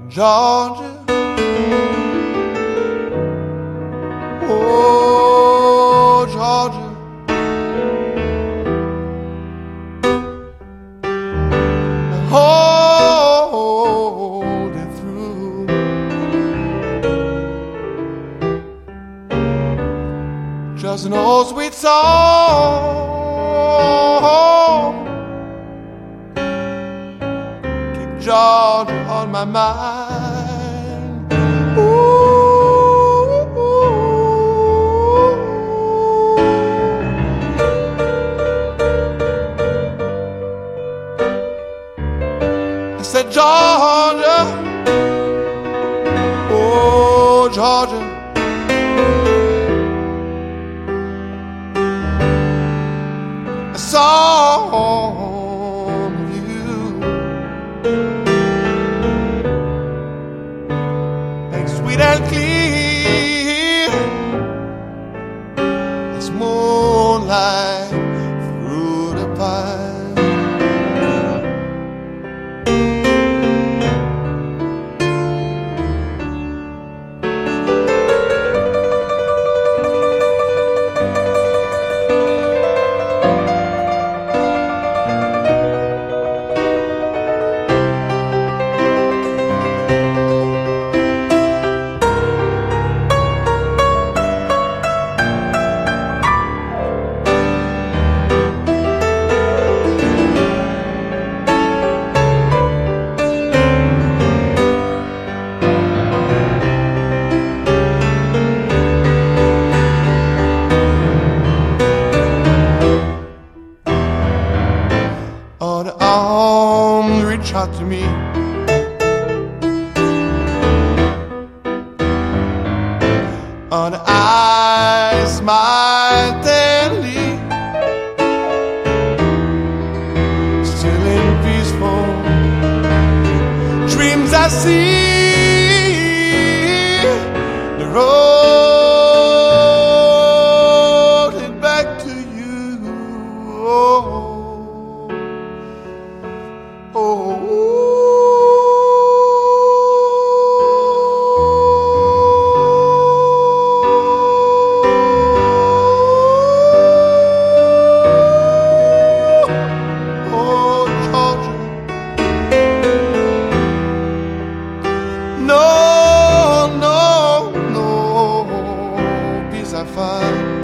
Georgia, oh Georgia, hold it through. Just an old sweet song, keep Georgia on my mind. Ooh, I said Georgia, oh Georgia, a song of you makes sweet and clear as moonlight through the pine. Oh, the arms reach out to me, oh, the eyes smile tenderly, still in peaceful dreams I see the road lead back to you. Oh. I find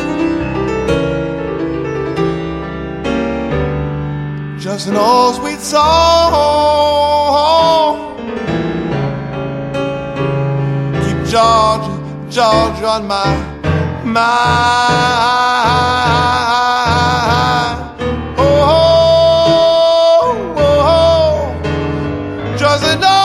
just an old sweet song, keep Georgia, Georgia on my mind. Oh, oh, oh, just an